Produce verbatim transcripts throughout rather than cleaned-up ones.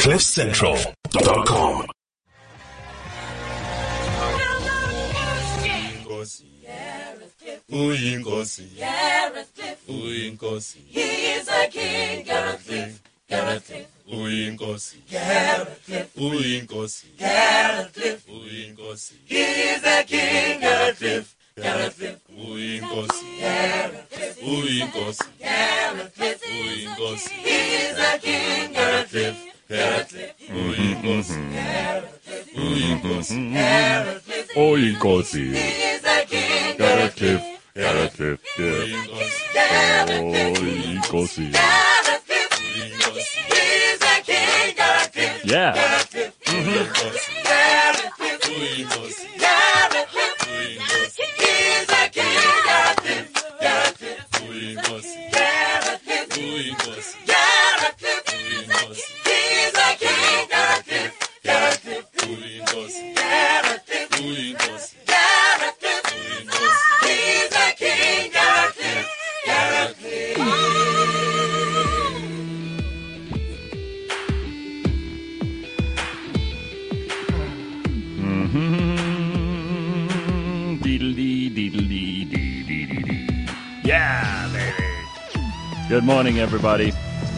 cliff central dot com. Uyinkosi, Gareth Cliff, Uyinkosi, he is a king, Gareth Cliff, Gareth Cliff, Uyinkosi, Gareth Cliff, Uyinkosi, Gareth Cliff, Uyinkosi, he is a king, Gareth Cliff, Gareth Cliff, Uyinkosi, Gareth Cliff, Uyinkosi, Gareth Cliff, Uyinkosi, he is a king, Gareth Cliff, Gareth Cliff, Uyinkosi, Gareth Cliff, Uyinkosi, Gareth Cliff, Uyinkosi, he is a king, Gareth Cliff. Gareth Cliff, yeah. Uyinkosi. Yeah. Yeah, baby. Good morning, everybody.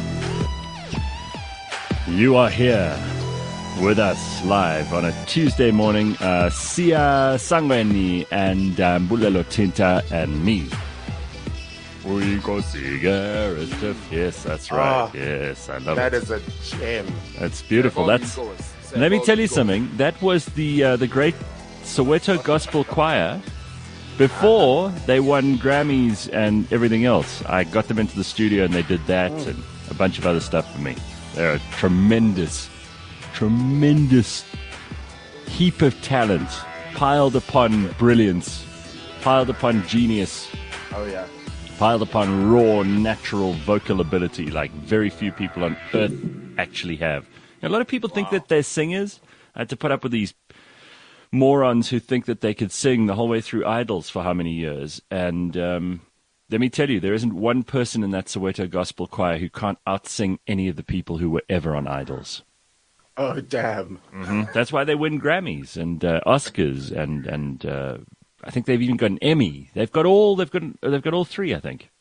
You are here with us live on a Tuesday morning. Uh, Sia Sangweni and um, Bulelo Tinta and me. Uyinkosi, Gareth Cliff. Yes, that's right. Oh, yes, I love that it. That is a gem. That's beautiful. That's. Let me tell you something. That was the uh, the great Soweto Gospel Choir. Before they won Grammys and everything else, I got them into the studio and they did that mm. and a bunch of other stuff for me. They're a tremendous, tremendous heap of talent piled upon brilliance, piled upon genius. Oh, yeah. Piled upon raw, natural vocal ability like very few people on earth actually have. A lot of people think wow. that they're singers. I had to put up with these morons who think that they could sing the whole way through Idols for how many years. And um, let me tell you, there isn't one person in that Soweto Gospel Choir who can't out-sing any of the people who were ever on Idols. Oh, damn. Mm-hmm. That's why they win Grammys and uh, Oscars, and and uh, I think they've even got an Emmy. They've got all. They've got. They've got all three, I think.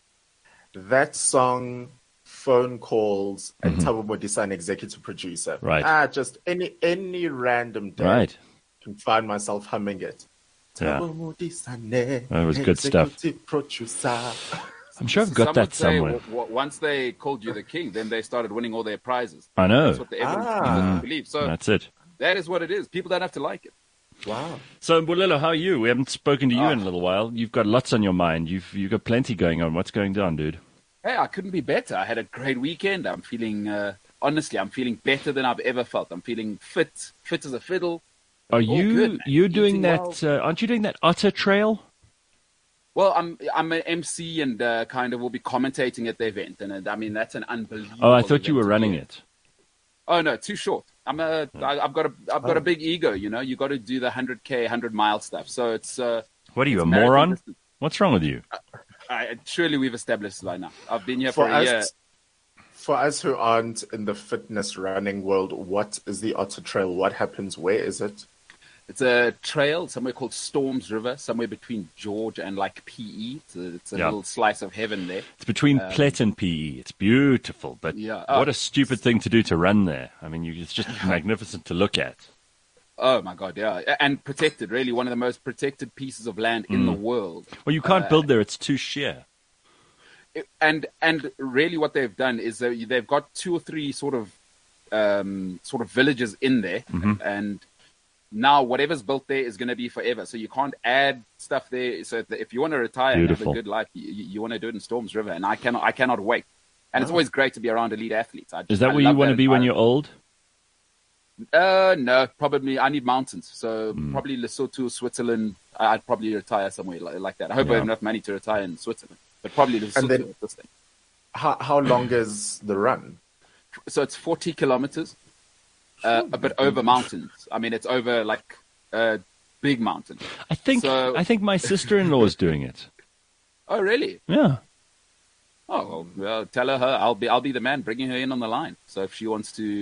That song, Phone Calls, and Mm-hmm. Thabo Modisane, executive producer. Right. Ah, just any any random day. Right. Can find myself humming it. Yeah. Thabo Modisane, That was good stuff. executive producer. I'm sure I've got Some that would say, somewhere. w- w- once they called you the king, then they started winning all their prizes. I know. That's what the evidence Ah. believes. So That's it. that is what it is. People don't have to like it. Wow. So, Bulelo, how are you? We haven't spoken to you Oh. in a little while. You've got lots on your mind. You've you've got plenty going on. What's going on, dude? Hey, I couldn't be better. I had a great weekend. I'm feeling, uh, honestly, I'm feeling better than I've ever felt. I'm feeling fit, fit as a fiddle. Are All you good, man. you doing Eating that? Uh, aren't you doing that Otter Trail? Well, I'm I'm an M C and uh, kind of will be commentating at the event, and uh, I mean that's an unbelievable. Oh, I thought you event were to running be in. it. Oh no, too short. I'm a I, I've got a I've got a big ego. You know, you got to do the one hundred K, one hundred mile stuff. So it's uh, What are you, it's a marathon moron? distance. What's wrong with you? I, surely we've established by now. I've been here for, For a year. us, for us who aren't in the fitness running world, what is the Otter Trail? What happens? Where is it? It's a trail somewhere called Storms River, somewhere between George and like P E. It's a, it's a Yeah. little slice of heaven there. It's between Um, Plet and P E. It's beautiful, but Yeah. what Oh. a stupid thing to do to run there. I mean, you, it's just magnificent to look at. Oh my God, yeah, A- and protected. Really, one of the most protected pieces of land in the world. Well, you can't Uh, build there. It's too sheer. It- and and really, what they've done is they- they've got two or three sort of um, sort of villages in there, Mm-hmm. and now whatever's built there is going to be forever. So you can't add stuff there. So that if you want to retire and have Beautiful. a good life, you, you, you want to do it in Storms River, and I cannot I cannot wait. And it's always great to be around elite athletes. I just, Is that I where you love want to that be when you're environment. old? Uh, no, probably I need mountains. So Hmm. probably Lesotho, Switzerland. I- I'd probably retire somewhere like, like that. I hope I Yeah. have enough money to retire in Switzerland, but probably Lesotho then- at this thing. How how long is the run? So it's forty kilometers, uh, but over mountains. I mean, it's over like a big mountain. I think So- I think my sister-in-law is doing it. Oh, really? Yeah. Oh, well, well, tell her, her I'll be I'll be the man bringing her in on the line. So if she wants to,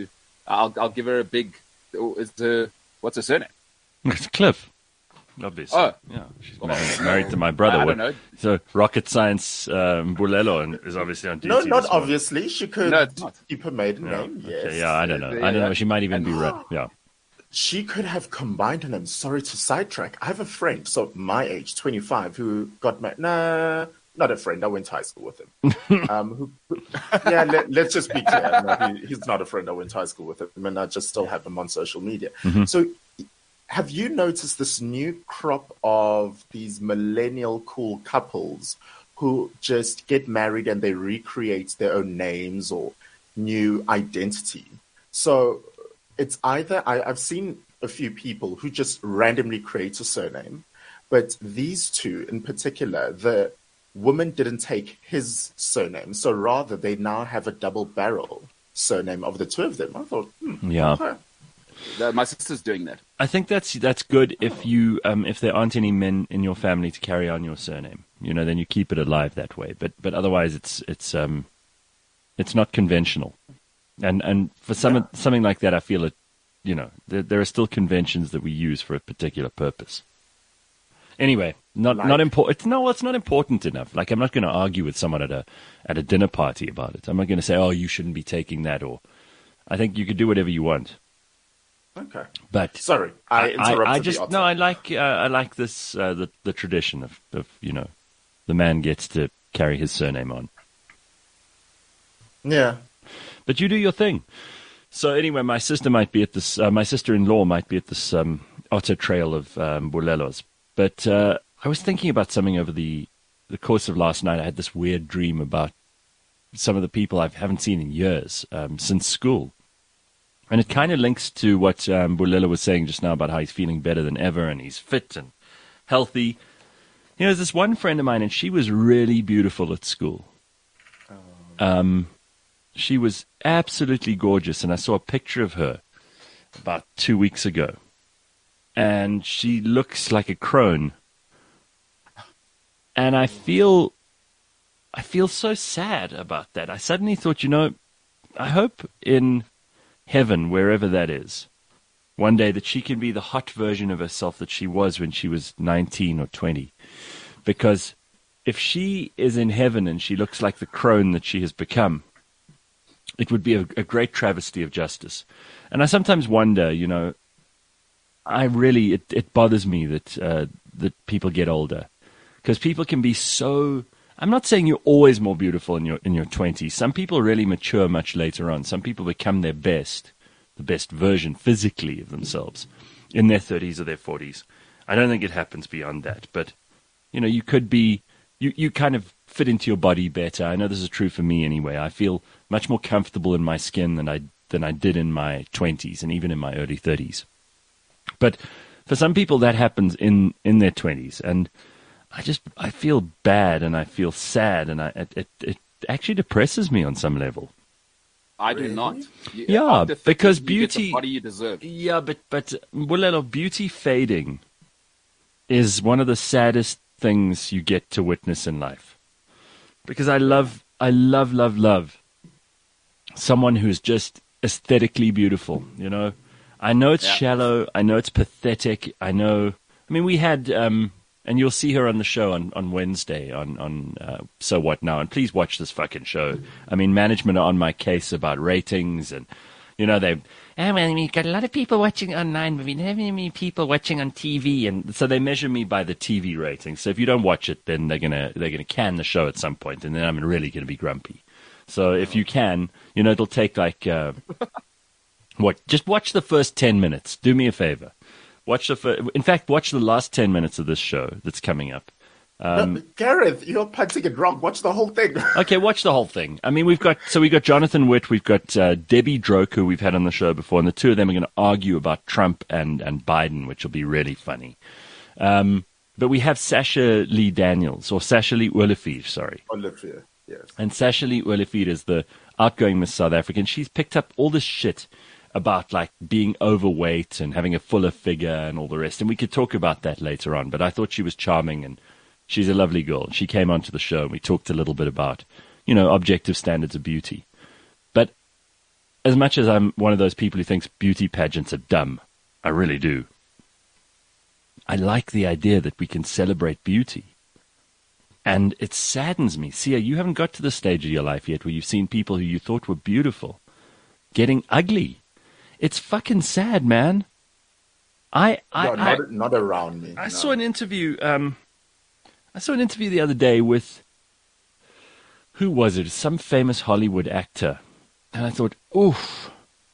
I'll I'll give her a big. Is the what's her surname? It's Cliff. Obviously. Oh. Yeah. She's married, married to my brother. I don't know. So Rocket Science um, Mbulelo is obviously on duty. No, not this morning. obviously. She could No, it's not. keep her maiden Yeah. name. Yes. Okay, yeah, I don't know. Yeah, I don't know. yeah. She might even And- be right. Yeah. She could have combined her names. Sorry to sidetrack. I have a friend, so my age, twenty-five, who got married. Nah, not a friend. I went to high school with him. um, who, who- yeah, let, let's just be clear. No, he, he's not a friend. I went to high school with him, and I just still have him on social media. So, have you noticed this new crop of these millennial cool couples who just get married and they recreate their own names or new identity? So it's either, I, I've seen a few people who just randomly create a surname, but these two in particular, the woman didn't take his surname. So rather, they now have a double barrel surname of the two of them. I thought, hmm, Yeah. okay. Uh, My sister's doing that. I think that's that's good if you um, if there aren't any men in your family to carry on your surname. You know, then you keep it alive that way. But but otherwise, it's it's um it's not conventional. And and for some Yeah. something like that, I feel it. You know, there, there are still conventions that we use for a particular purpose. Anyway, not Like- not important. No, it's not important enough. Like I'm not going to argue with someone at a at a dinner party about it. I'm not going to say, oh, you shouldn't be taking that, or I think you could do whatever you want. Okay. But Sorry, I interrupted I, the just otter. no. I like uh, I like this uh, the the tradition of, of you know the man gets to carry his surname on. Yeah. But you do your thing. So anyway, my sister might be at this. Uh, my sister-in-law might be at this um, otter trail of um, Bulelos. But uh, I was thinking about something over the the course of last night. I had this weird dream about some of the people I haven't seen in years um, since school. And it kind of links to what um, Bulelo was saying just now about how he's feeling better than ever and he's fit and healthy. You know, there's this one friend of mine, and she was really beautiful at school. Um, she was absolutely gorgeous, and I saw a picture of her about two weeks ago. And she looks like a crone. And I feel, I feel so sad about that. I suddenly thought, you know, I hope in heaven, wherever that is, one day that she can be the hot version of herself that she was when she was nineteen or twenty. Because if she is in heaven and she looks like the crone that she has become, it would be a, a great travesty of justice. And I sometimes wonder, you know, I really, it, it bothers me that uh, that people get older. Because people can be so... I'm not saying you're always more beautiful in your in your twenties. Some people really mature much later on. Some people become their best, the best version physically of themselves in their thirties or their forties. I don't think it happens beyond that. But, you know, you could be... You, you kind of fit into your body better. I know this is true for me anyway. I feel much more comfortable in my skin than I than I did in my twenties and even in my early thirties. But for some people, that happens in, in their twenties. And I just, I feel bad and I feel sad, and I, it, it, it actually depresses me on some level. I do not. You- Yeah, after fifty, because you get beauty- the body you deserve. Yeah, but, but, Bulelo, beauty fading is one of the saddest things you get to witness in life. Because I love, I love, love, love someone who's just aesthetically beautiful, you know? I know it's Yeah. shallow. I know it's pathetic. I know, I mean, we had, um, and you'll see her on the show on, on Wednesday on, on uh, So What Now. And please watch this fucking show. I mean, management are on my case about ratings, and, you know, they, oh, well, we've got a lot of people watching online, but we don't have any people watching on T V. And so they measure me by the T V ratings. So if you don't watch it, then they're going to they're gonna can the show at some point, and then I'm really going to be grumpy. So if you can, you know, it'll take like, uh, what, just watch the first ten minutes. Do me a favor. Watch the fir- In fact, watch the last ten minutes of this show that's coming up. No, Gareth, you're punting it wrong. Watch the whole thing. Okay, watch the whole thing. I mean, we've got, so we've got Jonathan Witt, we've got uh, Debbie Droke, who we've had on the show before, and the two of them are going to argue about Trump and, and Biden, which will be really funny. Um, but we have Sasha Lee Daniels, or Sasha Lee Olivier, sorry. Olivia, yes. And Sasha Lee Olivier is the outgoing Miss South African. She's picked up all this shit about like being overweight and having a fuller figure and all the rest. And we could talk about that later on, but I thought she was charming and she's a lovely girl. She came onto the show and we talked a little bit about, you know, objective standards of beauty. But as much as I'm one of those people who thinks beauty pageants are dumb, I really do. I like the idea that we can celebrate beauty. And it saddens me. Sia, you haven't got to the stage of your life yet where you've seen people who you thought were beautiful getting ugly. It's fucking sad, man. I, I, No, I not, not around me. I no. saw an interview. Um, I saw an interview the other day with, who was it? Some famous Hollywood actor, and I thought, oof,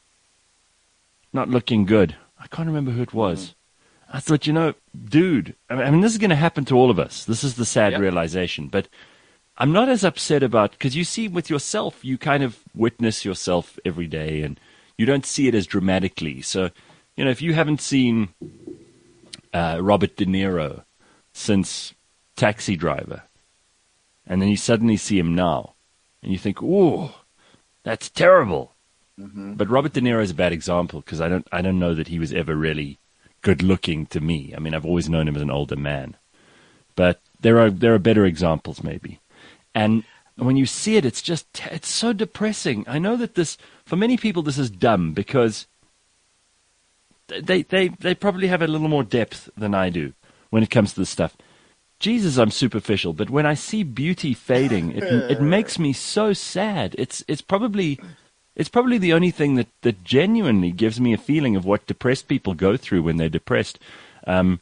not looking good. I can't remember who it was. Mm. I thought, you know, dude. I mean, this is going to happen to all of us. This is the sad yep. realization. But I'm not as upset about, because you see, with yourself, you kind of witness yourself every day, and you don't see it as dramatically. So, you know, if you haven't seen uh, Robert De Niro since Taxi Driver, and then you suddenly see him now, and you think, "Ooh, that's terrible." Mm-hmm. But Robert De Niro is a bad example because I don't, I don't know that he was ever really good looking to me. I mean, I've always known him as an older man, but there are there are better examples maybe. And when you see it, it's just it's so depressing. I know that this, for many people, this is dumb because they they they probably have a little more depth than I do when it comes to this stuff. Jesus, I'm superficial, but when I see beauty fading, it it makes me so sad. It's it's probably it's probably the only thing that, that genuinely gives me a feeling of what depressed people go through when they're depressed. Um,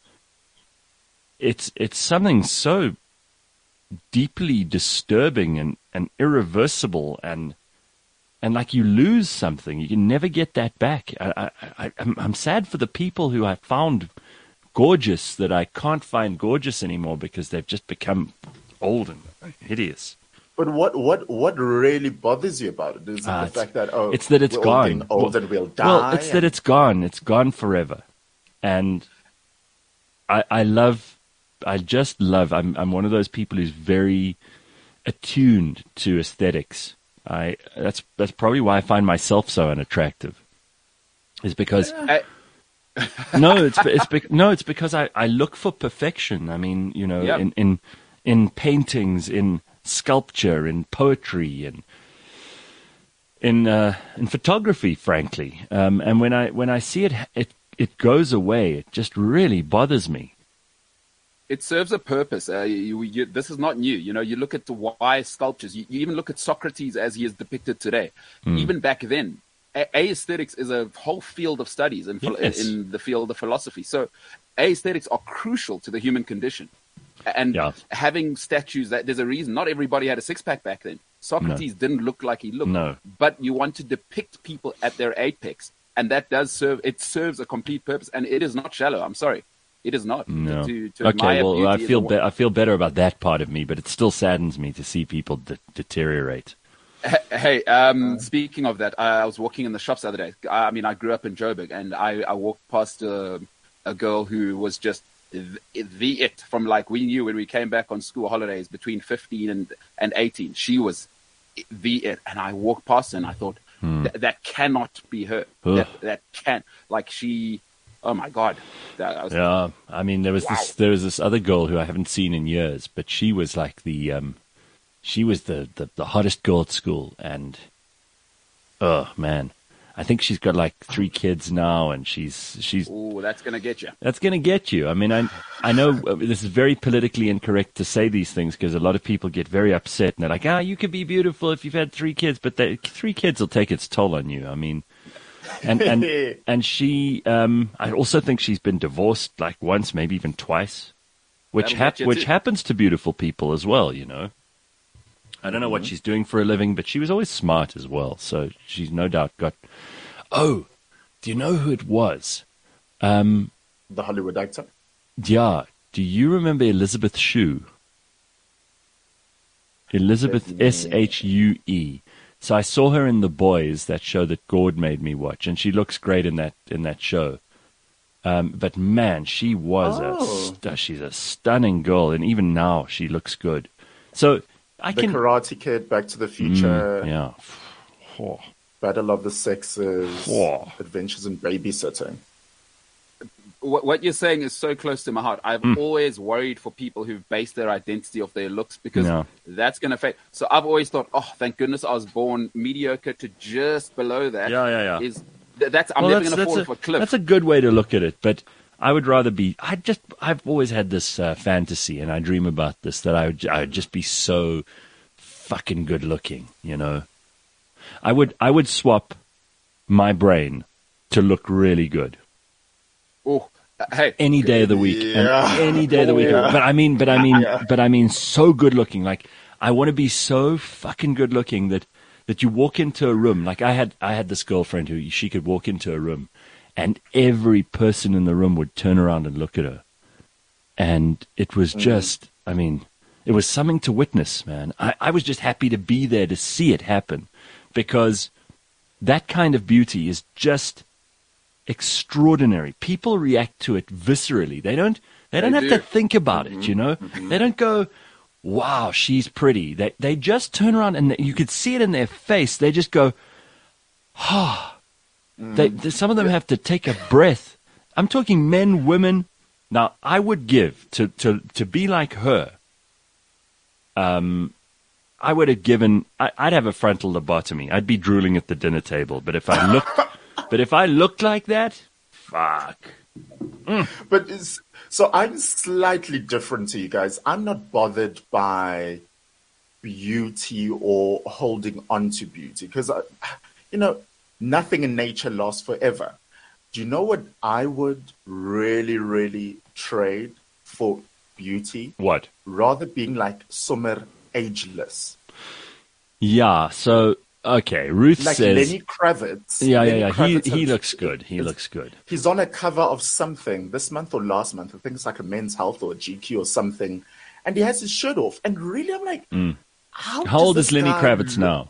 it's it's something so deeply disturbing and, and irreversible, and and like you lose something, you can never get that back. I, I, I I'm, I'm sad for the people who I found gorgeous that I can't find gorgeous anymore because they've just become old and hideous. But what, what, what really bothers you about it is uh, the fact that oh, it's that it's we're gone. All old well, and we'll die. Well, it's and... that it's gone. It's gone forever, and I, I love. I just love. I'm, I'm one of those people who's very attuned to aesthetics. I. That's, that's probably why I find myself so unattractive. Is because. I- no, it's it's be, no, it's because I, I look for perfection. I mean, you know, yep. in, in in paintings, in sculpture, in poetry, and in uh, in photography, frankly. Um, and when I when I see it, it it goes away. It just really bothers me. It serves a purpose. Uh, you, you, this is not new. You know, you look at the why sculptures. You, you even look at Socrates as he is depicted today. Mm. Even back then. Aesthetics is a whole field of studies in, yes. in the field of philosophy. So aesthetics are crucial to the human condition. And yeah. having statues, that there's a reason. Not everybody had a six-pack back then. Socrates no. didn't look like he looked. No. But you want to depict people at their apex. And that does serve, it serves a complete purpose. And it is not shallow. I'm sorry. It is not. No. To, to okay, well, I feel, be- I feel better about that part of me, but it still saddens me to see people de- deteriorate. Hey, um, speaking of that, I was walking in the shops the other day. I mean, I grew up in Joburg, and I, I walked past a, a girl who was just the, the it from like we knew when we came back on school holidays between fifteen and, and eighteen. She was the it. And I walked past her and I thought, hmm. th- that cannot be her. That, that can't, like she, oh my God. That, I was, yeah, I mean, there was wow. this, there was this other girl who I haven't seen in years, but she was like the, um, She was the, the, the hottest girl at school, and oh man, I think she's got like three kids now, and she's she's. Ooh, that's gonna get you. That's gonna get you. I mean, I I know this is very politically incorrect to say these things because a lot of people get very upset and they're like, ah, you could be beautiful if you've had three kids, but the, three kids will take its toll on you. I mean, and and and she, um, I also think she's been divorced like once, maybe even twice, which hap- which happens to beautiful people as well, you know. I don't know what she's doing for a living, but she was always smart as well. So she's no doubt got... Oh, do you know who it was? Um, the Hollywood actor? Yeah. Do you remember Elizabeth Shue? Elizabeth S H U E. So I saw her in The Boys, that show that Gord made me watch, and she looks great in that in that show. Um, but man, she was oh. a... St- she's a stunning girl, and even now she looks good. So... I the can... Karate Kid, Back to the Future, mm, yeah, oh. Battle of the Sexes, oh. Adventures in Babysitting. what, what you're saying is so close to my heart. I've Mm. always worried for people who've based their identity off their looks because No. that's going to affect. So I've always thought, oh, thank goodness I was born mediocre to just below that. Yeah, yeah, yeah. Is th- that's I'm Well, never that's, going to fall that's off a cliff. That's a good way to look at it, but I would rather be. I just. I've always had this uh, fantasy, and I dream about this that I would. I would just be so fucking good looking. You know, I would. I would swap my brain to look really good Oh, uh, hey, any day of the week, Yeah. and any day of the week. Yeah. But I mean, but I mean, Yeah. but I mean, so good looking. Like I want to be so fucking good looking that that you walk into a room. Like I had, I had this girlfriend who she could walk into a room, and every person in the room would turn around and look at her, and it was just, I mean, it was something to witness, man. I, I was just happy to be there to see it happen, because that kind of beauty is just extraordinary. People react to it viscerally. They don't. They don't They have do. to think about it. You know. They don't go, "Wow, she's pretty." They they just turn around and you could see it in their face. They just go, "Ah." They, they some of them have to take a breath. I'm talking men, women. Now, I would give to to to be like her. Um. I would have given. I, I'd have a frontal lobotomy. I'd be drooling at the dinner table. But if I looked, but if I looked like that, fuck. But it's, so I'm slightly different to you guys. I'm not bothered by beauty or holding on to beauty because, you know, nothing in nature lasts forever. Do you know what I would really, really trade for beauty? What? Rather being like Summer ageless. Yeah. So okay, Ruth Like says. Lenny Kravitz. Yeah, Lenny yeah, yeah. Kravitz He he has- looks good. He is- looks good. He's on a cover of something this month or last month. I think it's like a Men's Health or a G Q or something. And he has his shirt off. And really, I'm like, how, Mm. How does old this is Lenny guy Kravitz look- now?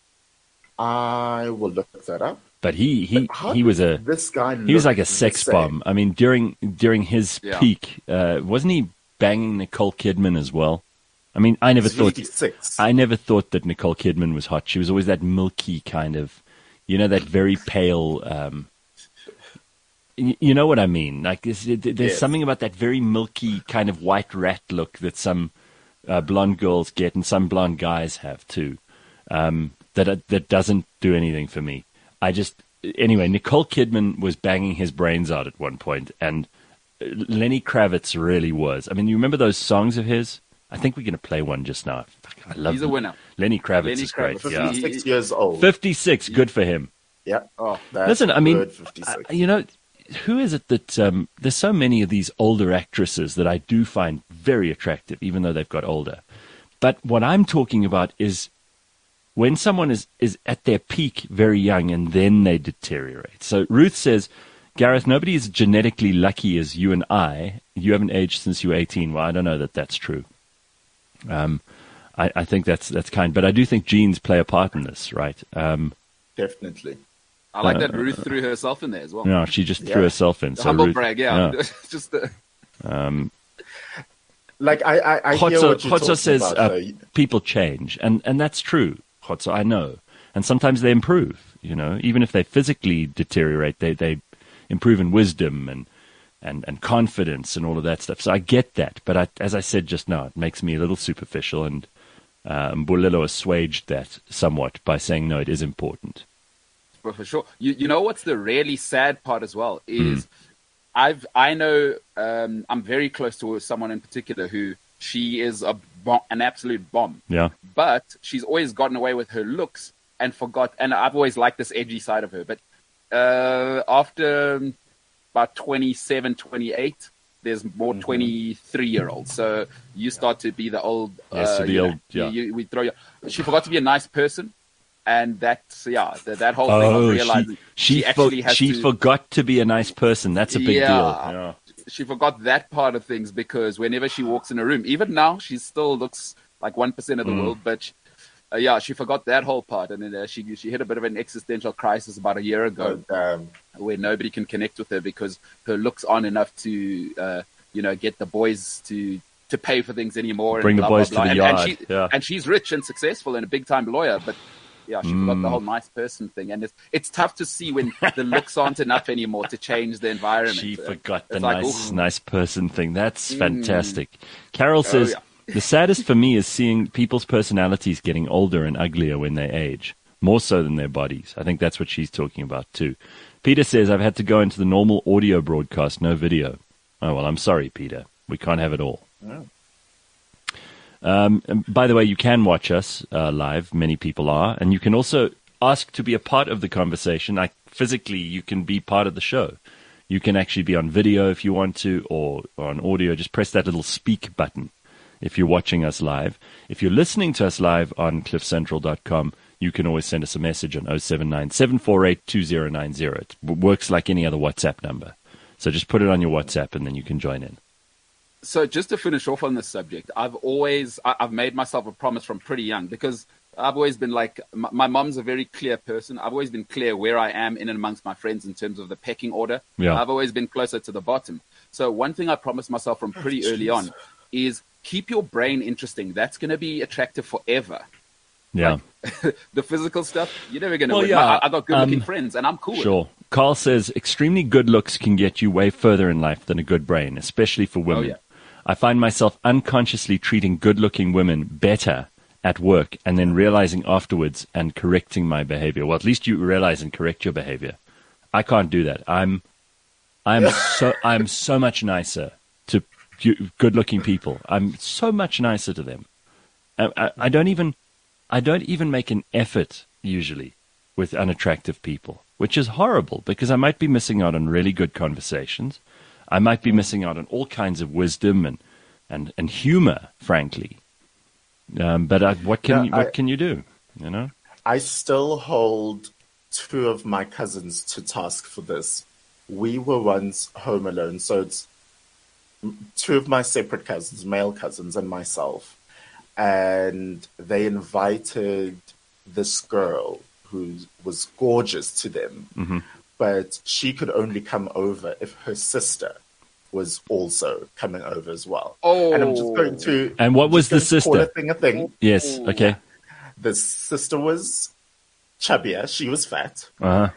I will look that up. But he he How he was a does this guy he was look like a the sex same? bomb. I mean, during during his Yeah. peak, uh, wasn't he banging Nicole Kidman as well? I mean, I never He's thought fifty-six. I never thought that Nicole Kidman was hot. She was always that milky kind of, you know, that very pale. Um, y- you know what I mean? Like there's, there's Yes. something about that very milky kind of white rat look that some uh, blonde girls get and some blonde guys have too. Um, that that doesn't do anything for me. I just anyway. Nicole Kidman was banging his brains out at one point, and Lenny Kravitz really was. I mean, you remember those songs of his? I think we're going to play one just now. Fuck, I love He's a winner. Lenny Kravitz Lenny is great. Kravitz. Yeah. fifty-six years old. fifty-six, good for him. Yeah. Oh, That's Listen, I mean, good, fifty-six. I- you know, who is it that um, there's so many of these older actresses that I do find very attractive, even though they've got older. But what I'm talking about is when someone is, is at their peak very young and then they deteriorate. So Ruth says, Gareth, nobody is genetically lucky as you and I. You haven't aged since you were eighteen. Well, I don't know that that's true. Um, I, I think that's that's kind, but I do think genes play a part in this, right? Um, Definitely. I like Uh, that Ruth threw herself in there as well. no, she just threw Yeah. herself in. So Humble Ruth- brag, yeah. Just the, Like, I, I, I hear Khotso, what you're Khotso talking says about. uh, though. people change, and, and that's true, Khotso, I know. And sometimes they improve, you know. Even if they physically deteriorate, they, they improve in wisdom and, and, and confidence and all of that stuff. So I get that. But I, as I said just now, it makes me a little superficial, and uh, Mbulelo assuaged that somewhat by saying, no, it is important. for, for sure. You you know what's the really sad part as well Hmm. is I've I know um, I'm very close to someone in particular who she is a bomb, an absolute bomb, Yeah. but she's always gotten away with her looks and forgot. And I've always liked this edgy side of her, but uh, after about twenty-seven, twenty-eight, there's more Mm-hmm. twenty-three year olds. So you start to be the old. Yes, uh, the you know, old- yeah. you, you, we throw you. She forgot to be a nice person. And that's, yeah, that, that whole thing Oh, of she, realizing she, she, for- actually has she to, forgot to be a nice person. That's a big Yeah. deal. Yeah. she forgot that part of things because whenever she walks in a room, even now, she still looks like one percent of the Mm. world, but she, uh, yeah, she forgot that whole part. And then uh, she, she hit a bit of an existential crisis about a year ago Oh, damn. where nobody can connect with her because her looks aren't enough to, uh, you know, get the boys to, to pay for things anymore. Bring and the blah, boys blah, to blah. the and, yard, And, she, yeah. and she's rich and successful and a big time lawyer, but Yeah, she forgot the whole nice person thing, and it's it's tough to see when the looks aren't enough anymore to change the environment. She So forgot the it's like, nice, ooh. nice person thing. That's fantastic. Carol says, yeah. the saddest for me is seeing people's personalities getting older and uglier when they age, more so than their bodies. I think that's what she's talking about too. Peter says, I've had to go into the normal audio broadcast, no video. Oh, well, I'm sorry, Peter. We can't have it all. Oh. Um, and by the way, you can watch us uh, live. Many people are. And you can also ask to be a part of the conversation. Like physically, you can be part of the show. You can actually be on video if you want to, or, or on audio. Just press that little speak button if you're watching us live. If you're listening to us live on cliff central dot com, you can always send us a message on oh seven nine, seven four eight, two oh nine oh. It works like any other WhatsApp number. So just put it on your WhatsApp and then you can join in. So just to finish off on this subject, I've always, I- I've made myself a promise from pretty young, because I've always been like, my, my mom's a very clear person. I've always been clear where I am in and amongst my friends in terms of the pecking order. Yeah. I've always been closer to the bottom. So one thing I promised myself from pretty Oh, early jeez. on is keep your brain interesting. That's going to be attractive forever. Yeah. The physical stuff, you're never going to Well, win. yeah, I, I got good-looking um, friends, and I'm cool with it. Sure. Carl says, extremely good looks can get you way further in life than a good brain, especially for women. Oh, yeah. I find myself unconsciously treating good-looking women better at work and then realizing afterwards and correcting my behavior. Well, at least you realize and correct your behavior. I can't do that. I'm, I'm so, I'm so much nicer to pu- good-looking people. I'm so much nicer to them. I, I, I don't even, I don't even make an effort usually with unattractive people, which is horrible because I might be missing out on really good conversations. I might be missing out on all kinds of wisdom and, and, and humor, frankly. Um, but I, what can Yeah, you, what I- can you do? You know? I still hold two of my cousins to task for this. We were once home alone, so it's two of my separate cousins, male cousins, and myself. And they invited this girl who was gorgeous to them, Mm-hmm. but she could only come over if her sister was also coming over as well. Oh. And I'm just going to. And what was just the going to call sister? a thing a thing. Yes. Okay. The sister was chubbier. She was fat. Uh-huh.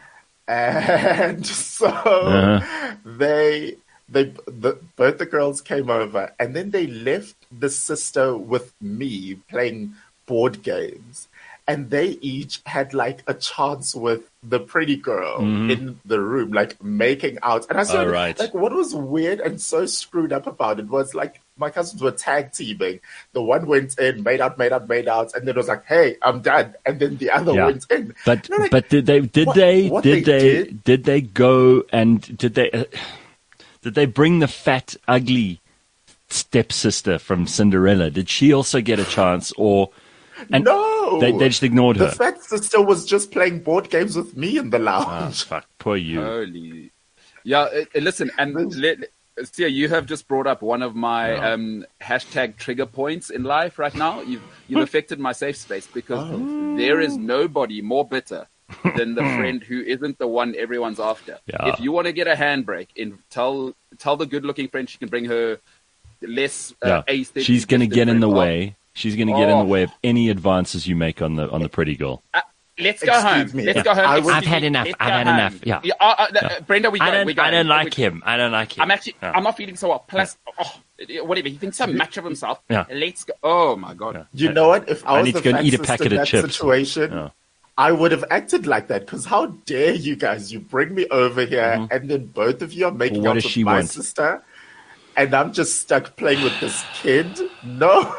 And so Uh-huh. they, they, the, both the girls came over, and then they left the sister with me playing board games, and they each had like a chance with the pretty girl in the room, like making out. And I said, Oh, right. like, what was weird and so screwed up about it was like my cousins were tag teaming. The one went in, made out, made out, made out, and then it was like, "Hey, I'm done." And then the other Yeah. went in. But You know, like, but did they did what- they what did they they did- did they go and did they uh, did they bring the fat ugly stepsister from Cinderella? Did she also get a chance, or and no, they, they just ignored The her? fat sister was just playing board games with me in the Ah, lounge. fuck, poor you. Holy, yeah. Uh, uh, listen, and let, Sia, you have just brought up one of my Yeah. um, hashtag trigger points in life right now. You've you've affected my safe space because there is nobody more bitter than the friend who isn't the one everyone's after. Yeah. If you want to get a handbrake, in tell tell the good-looking friend she can bring her less uh, Yeah, aesthetic she's going to gifted get in friend. the Oh, way. She's going to get in the Oh. way of any advances you make on the on the pretty girl. Uh, let's go Excuse home. me. Let's Yeah. go home. I Excuse would- I've had me. enough. Let's I've go had home. enough. Yeah. uh, uh, uh, Brenda, we go. I don't we go. I don't We like go. him. I don't like him. I'm actually, Yeah. I'm not feeling so well. Plus, oh, whatever. He thinks so much of himself. Yeah. Let's go. Oh my god. Yeah. You know what? If I, I was need the to go and fat eat a sister packet in of that chips. situation, Yeah. I would have acted like that. Because how dare you guys? You bring me over here, and then both of you are making Well, what out does with she my want? sister, and I'm just stuck playing with this kid. No.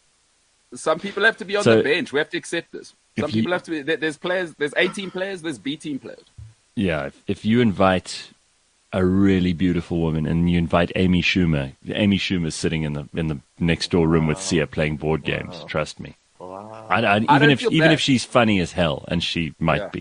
Some people have to be on So, the bench. We have to accept this. if Some you- people have to be. there- There's players. There's A team players. There's B team players. Yeah, if, if you invite a really beautiful woman and you invite Amy Schumer, Amy Schumer's sitting in the in the next door room with Sia playing board games. Trust me. Wow. I, I, even don't if feel even bad. if she's funny as hell, and she might Yeah. be.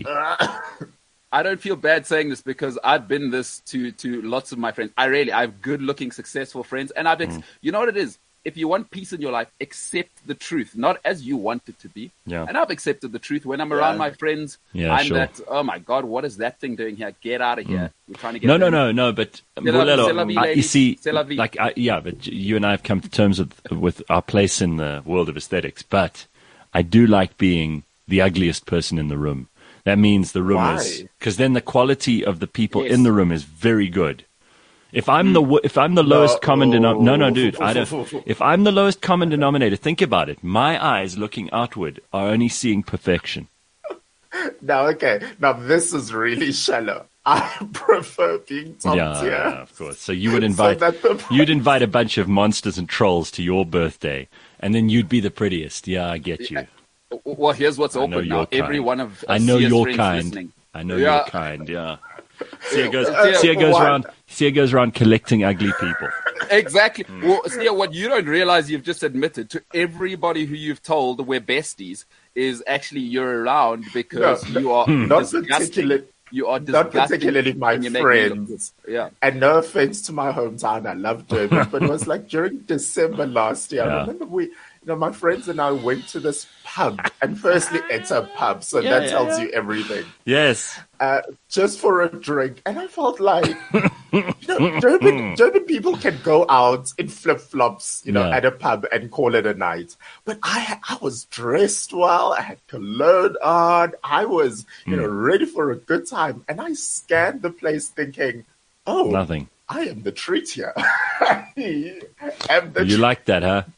I don't feel bad saying this because I've been this to to lots of my friends. I really, I have good looking, successful friends, and I've, ex- Mm. you know what it is. If you want peace in your life, accept the truth, not as you want it to be. Yeah. And I've accepted the truth when I'm around Yeah. my friends. Yeah, I'm sure. that. Oh my God, what is that thing doing here? Get out of here! We're trying to get No, no, them. no, no. But la- c'est la Mbulelo, vie, I- you ladies. see, C'est la vie. like, I, yeah, but you and I have come to terms with with our place in the world of aesthetics. But I do like being the ugliest person in the room. That means the room Why? is, because then the quality of the people Yes. in the room is very good. If I'm the wo- if I'm the lowest common denominator, no, no, dude, I don't. If I'm the lowest common denominator, think about it. My eyes looking outward are only seeing perfection. Now, okay. Now, this is really shallow. I prefer being top Yeah, tier. yeah, of course. So you would invite that the- you'd invite a bunch of monsters and trolls to your birthday, and then you'd be the prettiest. Yeah, I get you. Well, here's what's I know open your now. Every kind. one of uh, I know Sia's your friends kind. listening. I know Yeah. your kind. Yeah. Sia goes, Uh, Sia goes one. around. Sia goes around collecting ugly people. Exactly. Hmm. Well, see, what you don't realize you've just admitted to everybody who you've told we're besties is actually you're around because No, you are not disgusting. particularly- You are Not disgusting. particularly my and you make me look friends. good. Yeah. And no offense to my hometown, I love Durban, but it was like during December last year. Yeah. I remember we, you know, my friends and I went to this pub, and firstly, it's a pub, so Yeah, that yeah, tells yeah. you everything. Yes. Uh, just for a drink, and I felt like, you know, Durban, Durban people can go out in flip flops, you know, Yeah. at a pub and call it a night. But I, I was dressed well. I had cologne on. I was, you know, ready for a good time. And I scanned the place, thinking, "Oh, Nothing. I am the treat here. I am the You treat." like that, huh?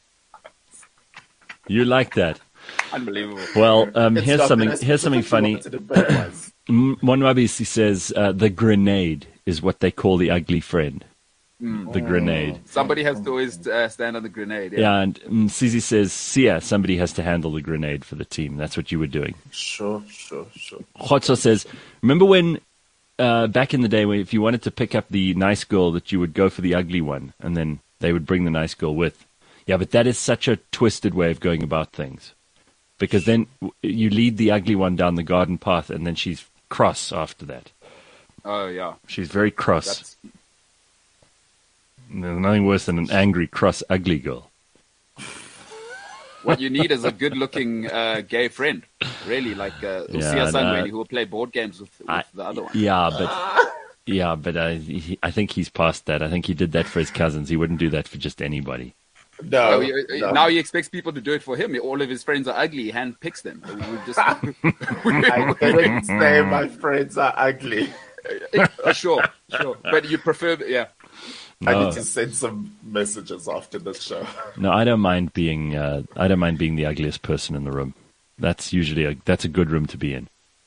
You like that. Unbelievable. Well, um, It's here's not something. that I Here's something specifically funny. wanted it, but it was. Monwabisi says uh, the grenade is what they call the ugly friend. The grenade. Somebody has to always uh, stand on the grenade. Yeah. Yeah, and um, Sisi says, Sia, somebody has to handle the grenade for the team. That's what you were doing. Sure, sure, sure. Khotso says, remember when, uh, back in the day, when if you wanted to pick up the nice girl, that you would go for the ugly one, and then they would bring the nice girl with. Yeah, but that is such a twisted way of going about things. Because then w- you lead the ugly one down the garden path, and then she's cross after that. Oh, yeah. She's very cross. That's There's nothing worse than an angry, cross, ugly girl. what you need is a good-looking uh, gay friend. Really, like uh, Yeah, Sia no. Sangweni, who will play board games with, with I- the other one. Yeah, but yeah, but I, he, I think he's past that. I think he did that for his cousins. He wouldn't do that for just anybody. No, Oh, he- no. Now he expects people to do it for him. All of his friends are ugly. He handpicks them. We would just, I didn't say my friends are ugly. Uh, sure, sure. But you prefer, yeah. I No. need to send some messages after this show. No, I don't mind being. Uh, I don't mind being the ugliest person in the room. That's usually a that's a good room to be in.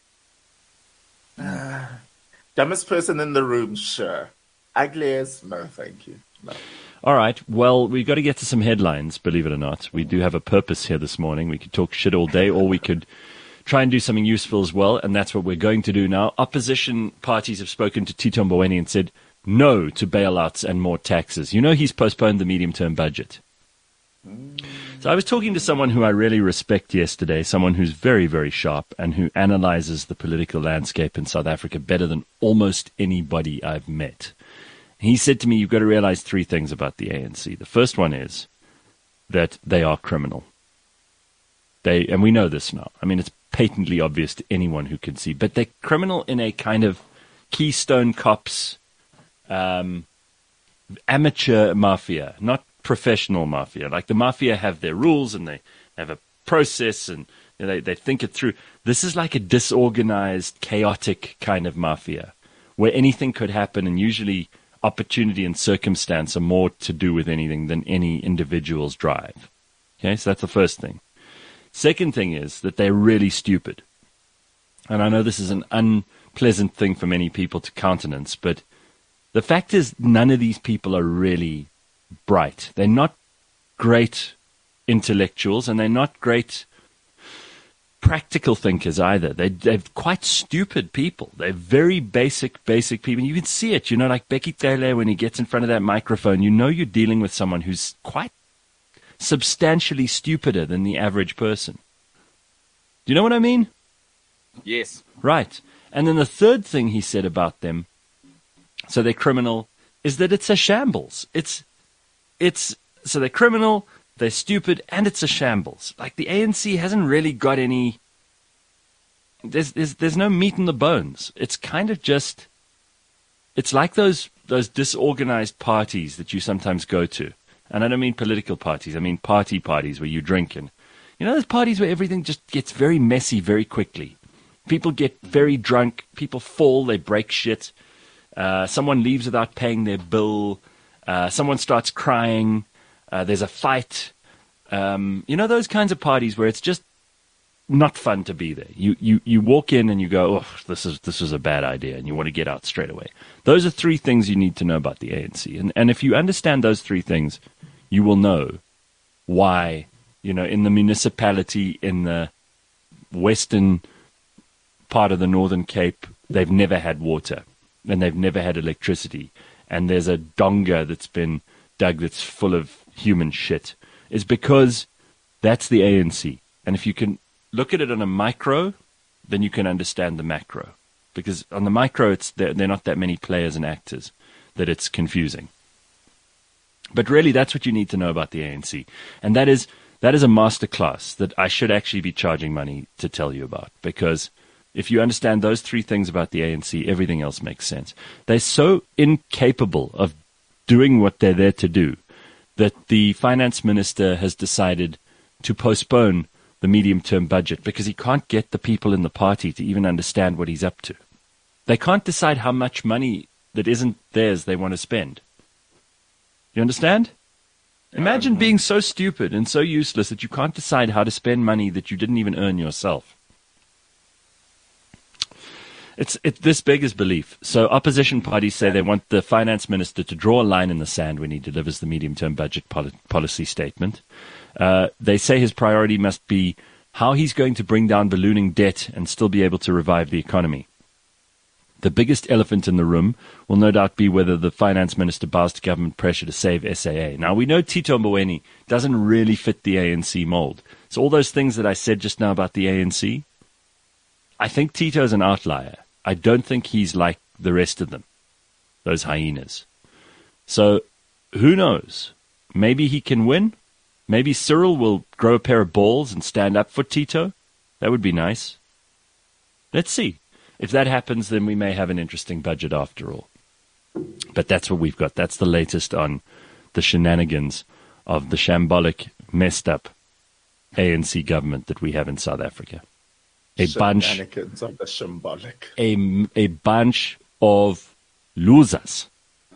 Dumbest person in the room, sure. Ugliest, no, thank you. No. All right. Well, we've got to get to some headlines. Believe it or not, we do have a purpose here this morning. We could talk shit all day, or we could try and do something useful as well, and that's what we're going to do now. Opposition parties have spoken to Tito Mboweni and said no to bailouts and more taxes. You know, he's postponed the medium-term budget. So I was talking to someone who I really respect yesterday, someone who's very, very sharp and who analyzes the political landscape in South Africa better than almost anybody I've met. He said to me, you've got to realize three things about the A N C. The first one is that they are criminal. They, and we know this now. I mean, it's patently obvious to anyone who can see, but they're criminal in a kind of Keystone Cops, um, amateur mafia, not professional mafia. Like the mafia have their rules and they have a process and you know, they, they think it through. This is like a disorganized, chaotic kind of mafia where anything could happen, and usually opportunity and circumstance are more to do with anything than any individual's drive. Okay, so that's the first thing. Second thing is that they're really stupid. And I know this is an unpleasant thing for many people to countenance, but the fact is none of these people are really bright. They're not great intellectuals, and they're not great practical thinkers either. They, they're quite stupid people. They're very basic, basic people. You can see it, you know, like Becky Taylor, when he gets in front of that microphone, you know you're dealing with someone who's quite substantially stupider than the average person. Do you know what I mean? Yes. Right. And then the third thing he said about them, so they're criminal, is that it's a shambles. It's, it's, so they're criminal, they're stupid, and it's a shambles. Like the A N C hasn't really got any, there's, there's, there's no meat in the bones. It's kind of just, it's like those, those disorganized parties that you sometimes go to. And I don't mean political parties, I mean party parties where you drink and You know those parties where everything just gets very messy very quickly. People get very drunk. People fall. They break shit. Uh, someone leaves without paying their bill. Uh, someone starts crying. Uh, there's a fight. Um, you know those kinds of parties where it's just not fun to be there. You, you you walk in and you go, oh, this is this is a bad idea, and you want to get out straight away. Those are three things you need to know about the A N C. And, and if you understand those three things, you will know why, you know, in the municipality in the western part of the Northern Cape, they've never had water and they've never had electricity. And there's a donga that's been dug that's full of human shit. It's because that's the A N C. And if you can look at it on a micro, then you can understand the macro. Because on the micro, it's there, there are not that many players and actors that it's confusing. But really, that's what you need to know about the A N C. And that is that is a masterclass that I should actually be charging money to tell you about. Because if you understand those three things about the A N C, everything else makes sense. They're so incapable of doing what they're there to do that the finance minister has decided to postpone the medium-term budget because he can't get the people in the party to even understand what he's up to. They can't decide how much money that isn't theirs they want to spend. You understand? Imagine being so stupid and so useless that you can't decide how to spend money that you didn't even earn yourself. It's it's this big as belief. So opposition parties say they want the finance minister to draw a line in the sand when he delivers the medium-term budget poli- policy statement. Uh, they say his priority must be how he's going to bring down ballooning debt and still be able to revive the economy. The biggest elephant in the room will no doubt be whether the finance minister bows to government pressure to save S A A. Now, we know Tito Mboweni doesn't really fit the A N C mold. So all those things that I said just now about the A N C, I think Tito's an outlier. I don't think he's like the rest of them, those hyenas. So who knows? Maybe he can win. Maybe Cyril will grow a pair of balls and stand up for Tito. That would be nice. Let's see. If that happens, then we may have an interesting budget after all. But that's what we've got. That's the latest on the shenanigans of the shambolic, messed up A N C government that we have in South Africa. A bunch, Shenanigans of the shambolic. a, a bunch of losers.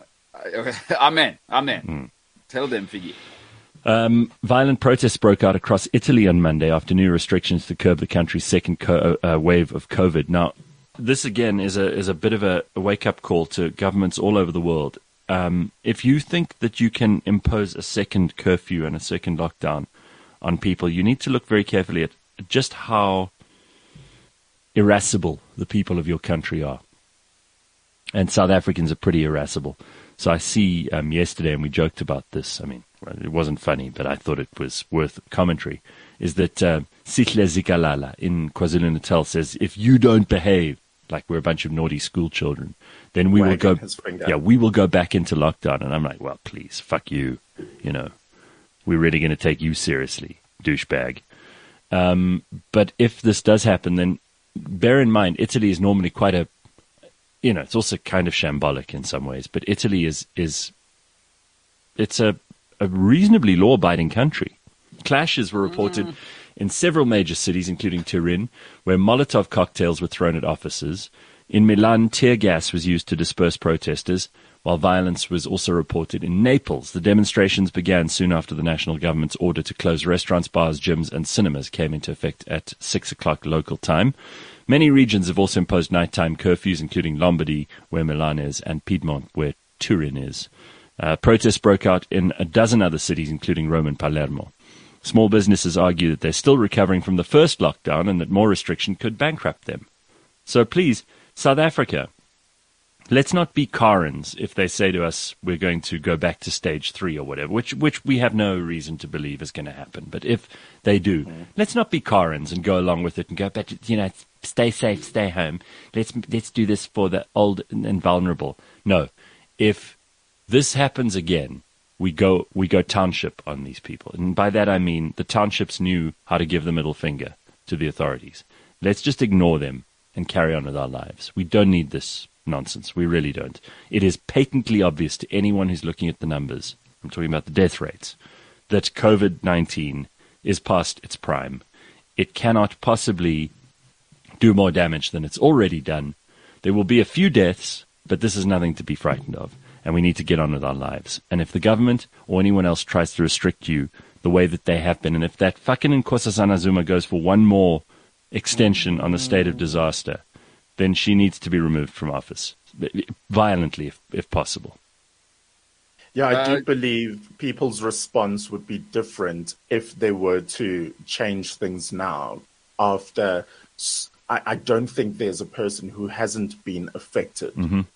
Amen. Amen. Mm. Tell them, Figgy. Um, violent protests broke out across Italy on Monday after new restrictions to curb the country's second co- uh, wave of COVID. Now, this again is a is a bit of a, a wake-up call to governments all over the world. Um, if you think that you can impose a second curfew and a second lockdown on people, you need to look very carefully at just how irascible the people of your country are. And South Africans are pretty irascible. So I see um, yesterday, and we joked about this, I mean, it wasn't funny, but I thought it was worth commentary, is that uh, Sihle Zikalala in KwaZulu-Natal says, if you don't behave like we're a bunch of naughty school children, then we Wagging will go his finger. yeah, we will go back into lockdown. And I'm like, well, please, fuck you. You know, we're really going to take you seriously, douchebag. Um, but if this does happen, then bear in mind, Italy is normally quite a, you know, it's also kind of shambolic in some ways, but Italy is, is it's a, a reasonably law-abiding country. Clashes were reported mm. in several major cities, including Turin, where Molotov cocktails were thrown at offices. In Milan, tear gas was used to disperse protesters, while violence was also reported in Naples. The demonstrations began soon after the national government's order to close restaurants, bars, gyms, and cinemas came into effect at six o'clock local time. Many regions have also imposed nighttime curfews, including Lombardy, where Milan is, and Piedmont, where Turin is. Uh, protests broke out in a dozen other cities, including Rome and Palermo. Small businesses argue that they're still recovering from the first lockdown and that more restriction could bankrupt them. So please, South Africa, let's not be Karens if they say to us we're going to go back to stage three or whatever, which which we have no reason to believe is going to happen. But if they do, mm. let's not be Karens and go along with it and go, but, you know, stay safe, stay home. Let's let's do this for the old and vulnerable. No, if this happens again, we go we go township on these people. And by that I mean the townships knew how to give the middle finger to the authorities. Let's just ignore them and carry on with our lives. We don't need this nonsense. We really don't. It is patently obvious to anyone who's looking at the numbers, I'm talking about the death rates, that COVID nineteen is past its prime. It cannot possibly do more damage than it's already done. There will be a few deaths, but this is nothing to be frightened of, and we need to get on with our lives. And if the government or anyone else tries to restrict you the way that they have been, and if that fucking Nkosazana Zuma goes for one more extension on the state of disaster, then she needs to be removed from office, violently if, if possible. Yeah, I Uh, do believe people's response would be different if they were to change things now. After, s- I, I don't think there's a person who hasn't been affected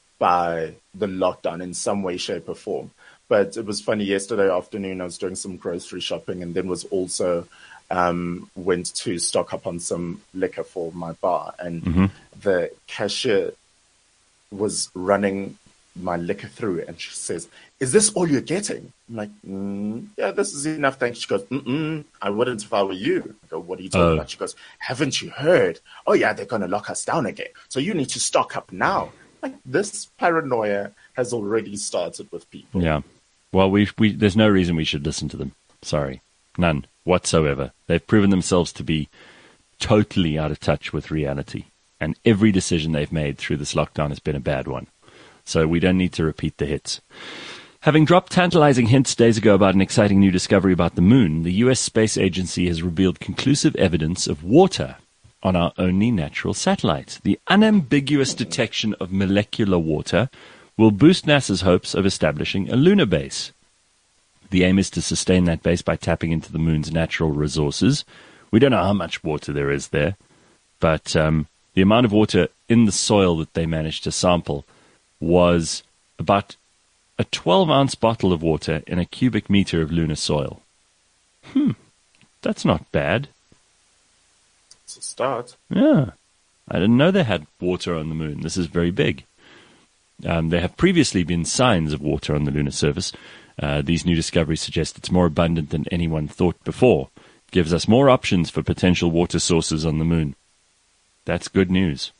by the lockdown in some way, shape, or form. But it was funny, yesterday afternoon I was doing some grocery shopping and then was also um, went to stock up on some liquor for my bar. And the cashier was running my liquor through and she says, "Is this all you're getting?" I'm like, mm, yeah, this is enough, thanks. She goes, mm-mm, I wouldn't if I were you. I go, what are you talking Oh. about? She goes, haven't you heard? Oh yeah, they're going to lock us down again. So you need to stock up now. Like, this paranoia has already started with people. Yeah. Well, we, we there's no reason we should listen to them. Sorry. None whatsoever. They've proven themselves to be totally out of touch with reality. And every decision they've made through this lockdown has been a bad one. So we don't need to repeat the hits. Having dropped tantalizing hints days ago about an exciting new discovery about the moon, the U S Space Agency has revealed conclusive evidence of water on our only natural satellite. The unambiguous detection of molecular water will boost NASA's hopes of establishing a lunar base. The aim is to sustain that base by tapping into the moon's natural resources. We don't know how much water there is there, but um, the amount of water in the soil that they managed to sample was about a twelve-ounce bottle of water in a cubic meter of lunar soil. Hmm, that's not bad. It's a start. Yeah, I didn't know they had water on the moon. This is very big. Um, there have previously been signs of water on the lunar surface. Uh, these new discoveries suggest it's more abundant than anyone thought before. It gives us more options for potential water sources on the moon. That's good news.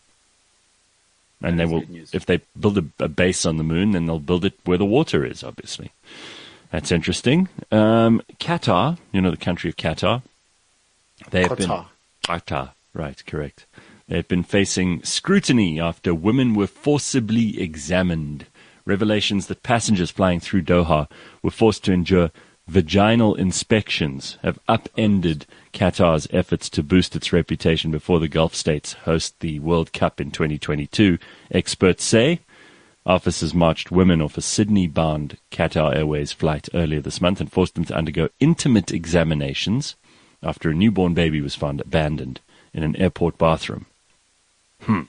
And That they is will, good news. if they build a, a base on the moon, then they'll build it where the water is, obviously. That's interesting. Um, Qatar, you know the country of Qatar. They have been Qatar. Qatar, right, correct. They've been facing scrutiny after women were forcibly examined. Revelations that passengers flying through Doha were forced to endure vaginal inspections have upended Qatar's efforts to boost its reputation before the Gulf states host the World Cup in twenty twenty-two. Experts say officers marched women off a Sydney-bound Qatar Airways flight earlier this month and forced them to undergo intimate examinations after a newborn baby was found abandoned in an airport bathroom. Hmm.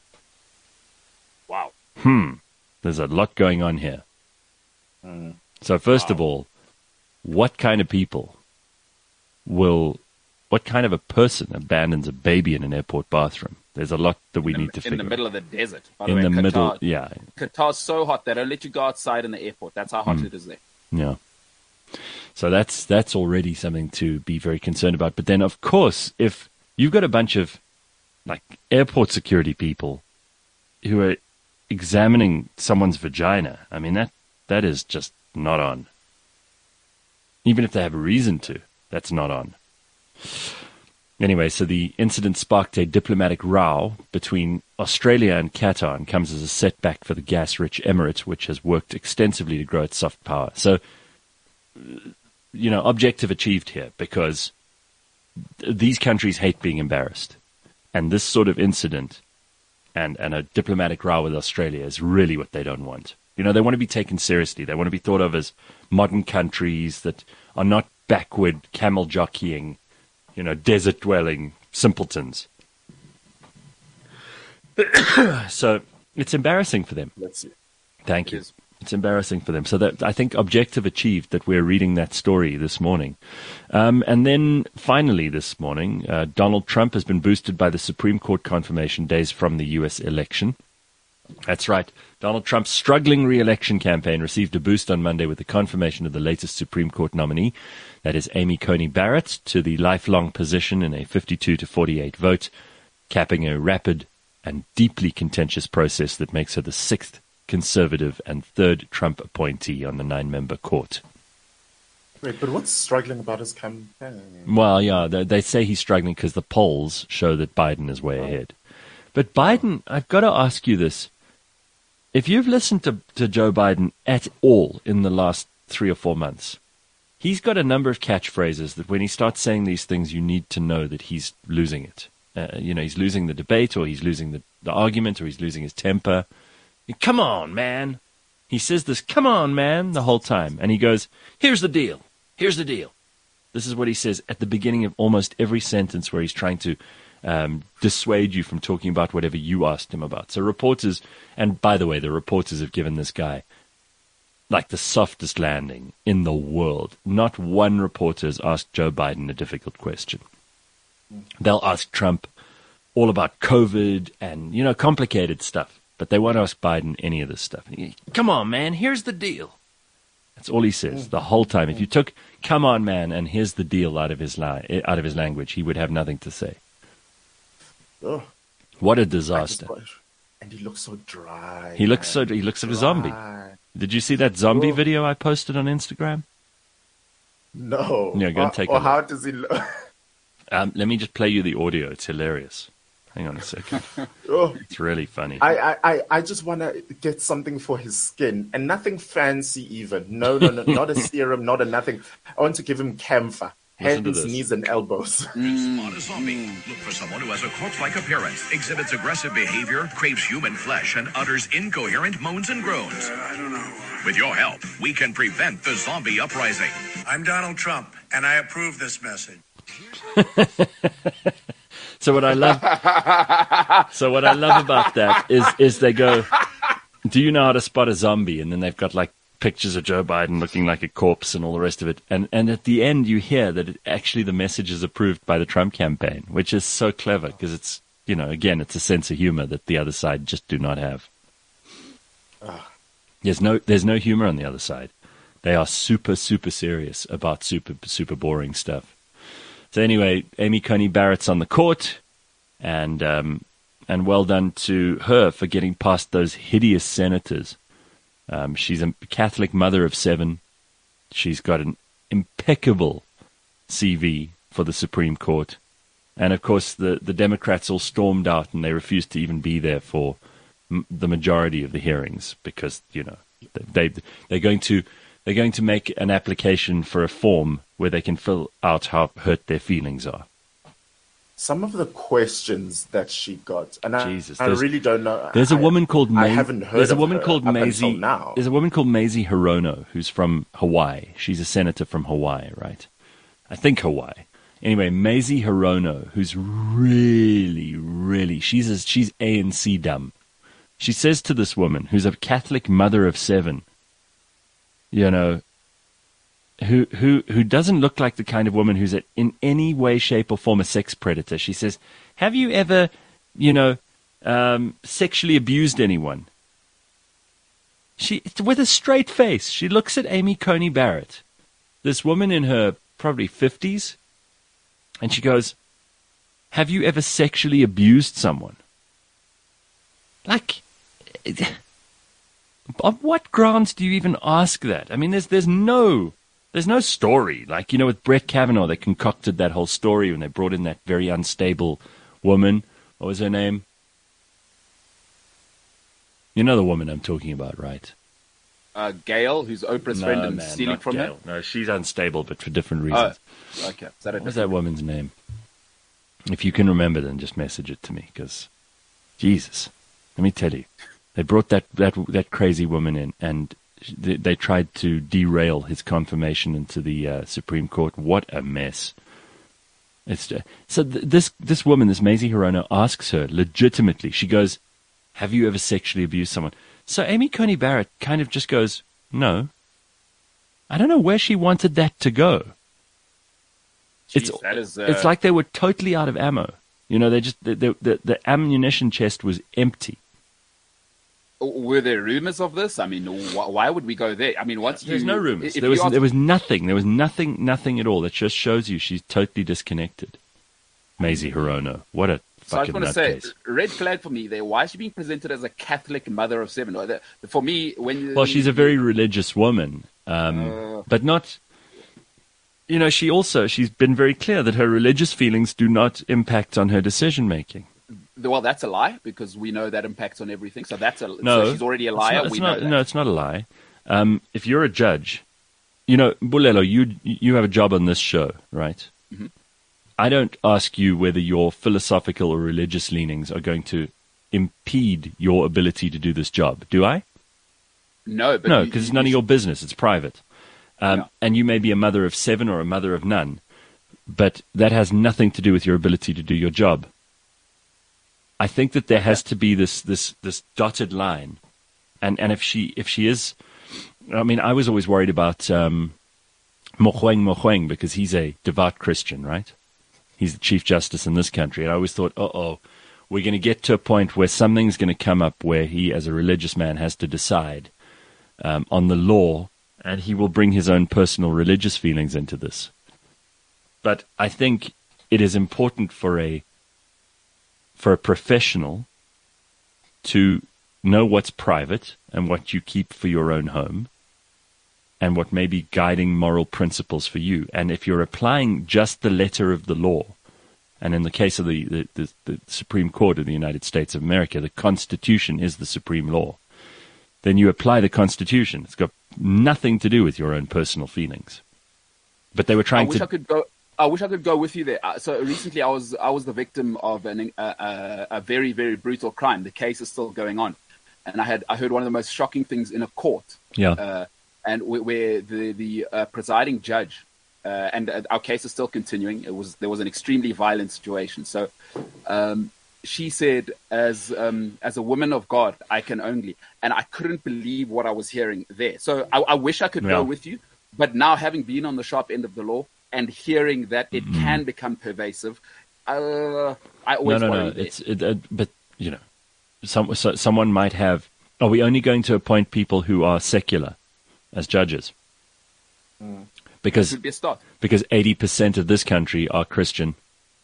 Wow. Hmm. There's a lot going on here. So first of all, what kind of people will, what kind of a person abandons a baby in an airport bathroom? There's a lot that we need to In figure the out. middle of the desert. By the In way, the Qatar, middle, yeah, Qatar's so hot they don't let you go outside in the airport. That's how hot Hmm. it is there. yeah. So that's that's already something to be very concerned about. But then, of course, if you've got a bunch of like airport security people who are examining someone's vagina, I mean that that is just not on. Even if they have a reason to, that's not on. Anyway, so the incident sparked a diplomatic row between Australia and Qatar and comes as a setback for the gas-rich emirate, which has worked extensively to grow its soft power. So, you know, objective achieved here, because th- these countries hate being embarrassed. And this sort of incident and, and a diplomatic row with Australia is really what they don't want. You know, they want to be taken seriously. They want to be thought of as modern countries that are not backward, camel jockeying, you know, desert-dwelling simpletons. So it's embarrassing for them. Let's see. Thank It you. is. It's embarrassing for them. So that I think objective achieved that we're reading that story this morning. Um, and then finally this morning, uh, Donald Trump has been boosted by the Supreme Court confirmation days from the U S election. That's right. Donald Trump's struggling re-election campaign received a boost on Monday with the confirmation of the latest Supreme Court nominee, that is Amy Coney Barrett, to the lifelong position in a fifty-two to forty-eight vote, capping a rapid and deeply contentious process that makes her the sixth conservative and third Trump appointee on the nine-member court. Wait, but what's struggling about his campaign? Well, yeah, they, they say he's struggling because the polls show that Biden is way ahead. But Biden, I've got to ask you this. If you've listened to, to Joe Biden at all in the last three or four months, he's got a number of catchphrases that when he starts saying these things, you need to know that he's losing it. Uh, you know, he's losing the debate, or he's losing the, the argument, or he's losing his temper. Come on, man. He says this, come on, man, the whole time. And he goes, here's the deal. Here's the deal. This is what he says at the beginning of almost every sentence where he's trying to um, dissuade you from talking about whatever you asked him about. So reporters, and by the way, the reporters have given this guy like the softest landing in the world. Not one reporter has asked Joe Biden a difficult question. They'll ask Trump all about COVID and, you know, complicated stuff. But they won't ask Biden any of this stuff. Come on, man, here's the deal. That's all he says the whole time. If you took "come on, man" and "here's the deal" out of his li- out of his language, he would have nothing to say. Oh, what a disaster! And he looks so dry. He looks man. so he looks like dry. a zombie. Did you see that zombie oh. video I posted on Instagram? No. Yeah, go and take or, a or look. how does he look? Um, let me just play you the audio. It's hilarious. Hang on a second. oh. It's really funny. I, I, I just want to get something for his skin, and nothing fancy even. No, no, no, not a serum, not a nothing. I want to give him camphor. Listen to Hands, this. knees, and elbows. Spot a zombie. Look for someone who has a corpse-like appearance, exhibits aggressive behavior, craves human flesh, and utters incoherent moans and groans. Uh, I don't know. With your help, we can prevent the zombie uprising. I'm Donald Trump, and I approve this message. So what I love, so what I love about that is, is they go, do you know how to spot a zombie? And then they've got like pictures of Joe Biden looking like a corpse and all the rest of it. And and at the end, you hear that it, actually the message is approved by the Trump campaign, which is so clever because it's, you know, again, it's a sense of humor that the other side just do not have. There's no, there's no humor on the other side. They are super, super serious about super, super boring stuff. So anyway, Amy Coney Barrett's on the court, and um, and well done to her for getting past those hideous senators. Um, she's a Catholic mother of seven. She's got an impeccable C V for the Supreme Court. And, of course, the, the Democrats all stormed out, and they refused to even be there for m- the majority of the hearings because, you know, they, they, they're going to... They're going to make an application for a form where they can fill out how hurt their feelings are. Some of the questions that she got, and I, Jesus, I really don't know. There's a I- woman called I Maisie. haven't heard There's a of woman her called up Maisie. until now. There's a woman called Maisie Hirono who's from Hawaii. She's a senator from Hawaii, right? I think Hawaii. Anyway, Maisie Hirono, who's really, really, she's a, she's A N C dumb. She says to this woman, who's a Catholic mother of seven, you know, who who who doesn't look like the kind of woman who's a, in any way, shape, or form a sex predator. She says, "Have you ever, you know, um, sexually abused anyone?" She, with a straight face, she looks at Amy Coney Barrett, this woman in her probably fifties, and she goes, "Have you ever sexually abused someone?" Like. On what grounds do you even ask that? I mean, there's there's no there's no story. Like, you know, with Brett Kavanaugh, they concocted that whole story when they brought in that very unstable woman. What was her name? You know the woman I'm talking about, right? Uh, Gail, who's Oprah's no, friend and man, stealing not from Gail. her. No, she's unstable, but for different reasons. Oh, okay. Is that a What was that woman's name? If you can remember, then just message it to me, because, Jesus, let me tell you. They brought that, that that crazy woman in, and they, they tried to derail his confirmation into the uh, Supreme Court. What a mess! It's uh, so th- this this woman, this Maisie Hirono, asks her legitimately. She goes, "Have you ever sexually abused someone?" So Amy Coney Barrett kind of just goes, "No." I don't know where she wanted that to go. Jeez, it's that is, uh... it's like they were totally out of ammo. You know, they just the the, the, the ammunition chest was empty. Were there rumors of this? I mean, wh- why would we go there? I mean, once There's you, no rumors. if There was you ask- there was nothing. There was nothing nothing at all. That just shows you she's totally disconnected. Maisie Hirono, what a So I just fucking want to say, nutcase. red flag for me there. Why is she being presented as a Catholic mother of seven? Or the- For me, when Well, she's a very religious woman, um, Uh. but not. you know, she also, she's been very clear that her religious feelings do not impact on her decision making. Well, that's a lie because we know that impacts on everything. So that's a No, so she's already a it's liar. not- it's we not- know that. No, it's not a lie. Um, if you're a judge, you know, Bulelo, you you have a job on this show, right? Mm-hmm. I don't ask you whether your philosophical or religious leanings are going to impede your ability to do this job, do I? No, but No, you- because it's you- none of you your business. It's private. Um, Yeah. And you may be a mother of seven or a mother of none, but that has nothing to do with your ability to do your job. I think that there has to be this this this dotted line, and and if she if she is, I mean, I was always worried about um, Mogoeng Mogoeng because he's a devout Christian, right? He's the Chief Justice in this country, and I always thought, uh oh, we're going to get to a point where something's going to come up where he, as a religious man, has to decide um, on the law, and he will bring his own personal religious feelings into this. But I think it is important for a for a professional to know what's private and what you keep for your own home and what may be guiding moral principles for you. And if you're applying just the letter of the law, and in the case of the, the, the, the Supreme Court of the United States of America, the Constitution is the supreme law, then you apply the Constitution. It's got nothing to do with your own personal feelings. But they were I trying wish to... I could go. I wish I could go with you there. Uh, so recently, I was I was the victim of an, uh, uh, a very very brutal crime. The case is still going on, and I had I heard one of the most shocking things in a court. Yeah. Uh, and where, where the the uh, presiding judge, uh, and uh, our case is still continuing. It was there was an extremely violent situation. So, um, she said, as um, as a woman of God, I can only, and I couldn't believe what I was hearing there. So I, I wish I could Yeah. go with you, but now having been on the sharp end of the law and hearing that it Mm-hmm. can become pervasive, uh, I No, always no, worry no. there. It's it, uh, but you know, some so, someone might have. Are we only going to appoint people who are secular as judges? That Because should be a start. because eighty percent of this country are Christian,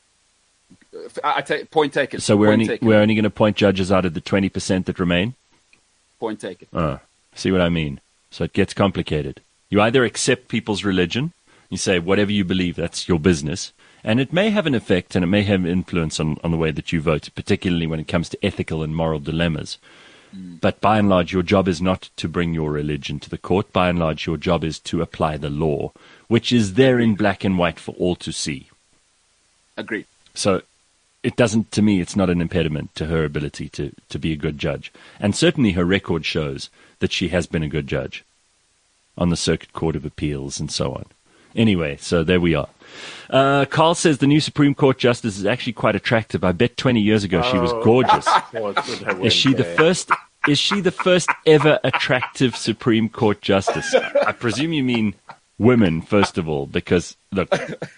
I, I take point taken. so we're point only taken. we're only going to appoint judges out of the twenty percent that remain. Point taken. Uh, see what I mean? So it gets complicated. You either accept people's religion, you say whatever you believe, that's your business, and it may have an effect and it may have influence on, on the way that you vote, particularly when it comes to ethical and moral dilemmas. But by and large, your job is not to bring your religion to the court. By and large, your job is to apply the law, which is there in black and white for all to see. Agreed. So it doesn't, to me, it's not an impediment to her ability to, to be a good judge. And certainly her record shows that she has been a good judge on the Circuit Court of Appeals and so on. Anyway, so there we are. Uh, Carl says the new Supreme Court justice is actually quite attractive. I bet twenty years ago she was Oh. gorgeous. What's with her Is she the win there? first? Is she the first ever attractive Supreme Court justice? I presume you mean women, first of all, because look,